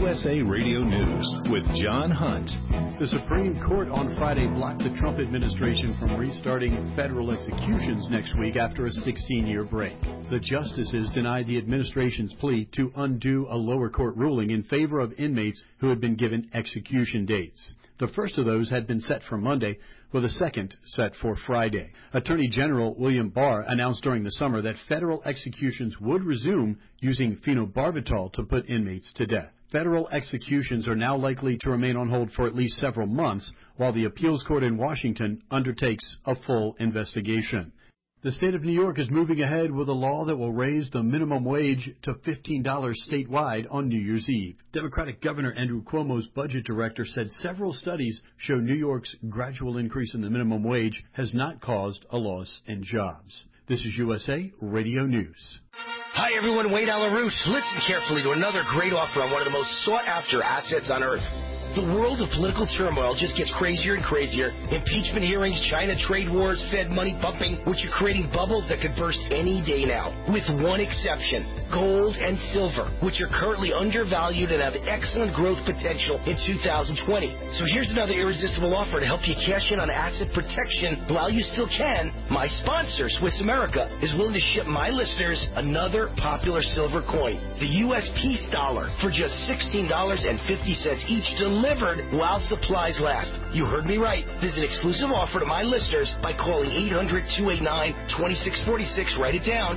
USA Radio News with John Hunt. The Supreme Court on Friday blocked the Trump administration from restarting federal executions next week after a 16-year break. The justices denied the administration's plea to undo a lower court ruling in favor of inmates who had been given execution dates. The first of those had been set for Monday, with a second set for Friday. Attorney General William Barr announced during the summer that federal executions would resume using phenobarbital to put inmates to death. Federal executions are now likely to remain on hold for at least several months while the appeals court in Washington undertakes a full investigation. The state of New York is moving ahead with a law that will raise the minimum wage to $15 statewide on New Year's Eve. Democratic Governor Andrew Cuomo's budget director said several studies show New York's gradual increase in the minimum wage has not caused a loss in jobs. This is USA Radio News. Hi, everyone. Wayne Alarouche. Listen carefully to another great offer on one of the most sought-after assets on earth. The world of political turmoil just gets crazier and crazier. Impeachment hearings, China trade wars, Fed money pumping, which are creating bubbles that could burst any day now. With one exception, gold and silver, which are currently undervalued and have excellent growth potential in 2020. So here's another irresistible offer to help you cash in on asset protection while you still can. My sponsor, Swiss America, is willing to ship my listeners another popular silver coin, the U.S. Peace Dollar, for just $16.50 each, delivered while supplies last. You heard me right. There's an exclusive offer to my listeners by calling 800-289-2646. Write it down.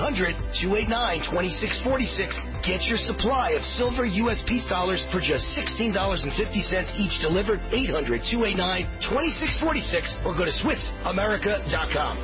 800-289-2646. Get your supply of silver U.S. Peace Dollars for just $16.50 each, delivered. 800-289-2646, or go to SwissAmerica.com.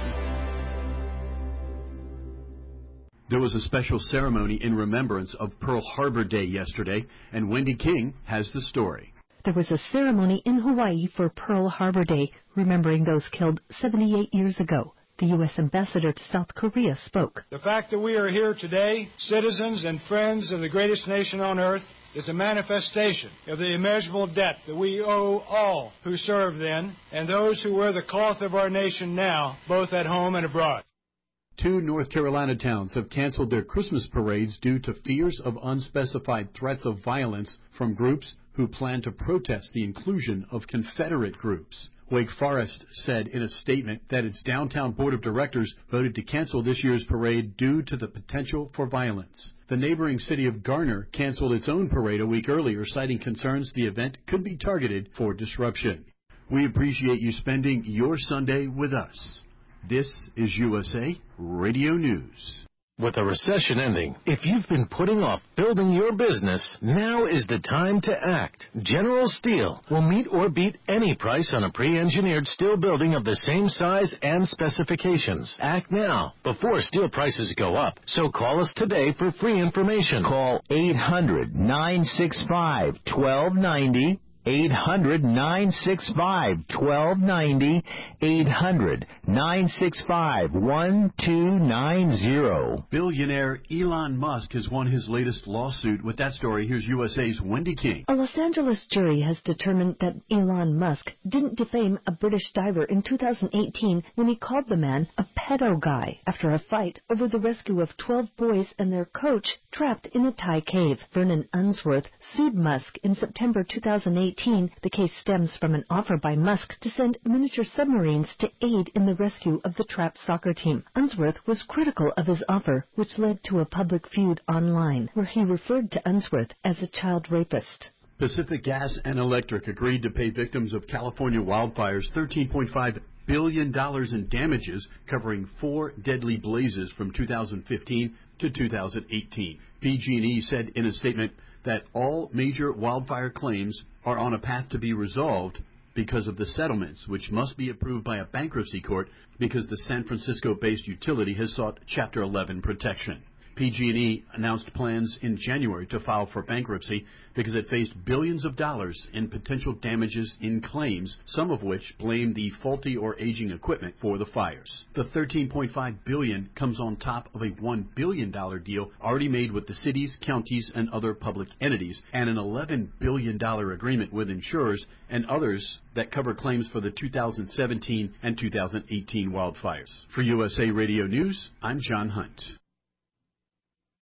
There was a special ceremony in remembrance of Pearl Harbor Day yesterday, and Wendy King has the story. There was a ceremony in Hawaii for Pearl Harbor Day, remembering those killed 78 years ago. The U.S. ambassador to South Korea spoke. The fact that we are here today, citizens and friends of the greatest nation on earth, is a manifestation of the immeasurable debt that we owe all who served then and those who wear the cloth of our nation now, both at home and abroad. 2 North Carolina towns have canceled their Christmas parades due to fears of unspecified threats of violence from groups who plan to protest the inclusion of Confederate groups. Wake Forest said in a statement that its downtown board of directors voted to cancel this year's parade due to the potential for violence. The neighboring city of Garner canceled its own parade a week earlier, citing concerns the event could be targeted for disruption. We appreciate you spending your Sunday with us. This is USA Radio News. With a recession ending, if you've been putting off building your business, now is the time to act. General Steel will meet or beat any price on a pre-engineered steel building of the same size and specifications. Act now before steel prices go up. So call us today for free information. Call 800-965-1290. 800-965-1290, 800-965-1290. Billionaire Elon Musk has won his latest lawsuit. With that story, here's USA's Wendy King. A Los Angeles jury has determined that Elon Musk didn't defame a British diver in 2018 when he called the man a pedo guy after a fight over the rescue of 12 boys and their coach trapped in a Thai cave. Vernon Unsworth sued Musk in September 2018. The case stems from an offer by Musk to send miniature submarines to aid in the rescue of the trapped soccer team. Unsworth was critical of his offer, which led to a public feud online, where he referred to Unsworth as a child rapist. Pacific Gas and Electric agreed to pay victims of California wildfires $13.5 billion in damages, covering 4 deadly blazes from 2015 to 2018. PG&E said in a statement that all major wildfire claims are on a path to be resolved because of the settlements, which must be approved by a bankruptcy court because the San Francisco-based utility has sought Chapter 11 protection. PG&E announced plans in January to file for bankruptcy because it faced billions of dollars in potential damages in claims, some of which blame the faulty or aging equipment for the fires. The $13.5 billion comes on top of a $1 billion deal already made with the cities, counties, and other public entities, and an $11 billion agreement with insurers and others that cover claims for the 2017 and 2018 wildfires. For USA Radio News, I'm John Hunt.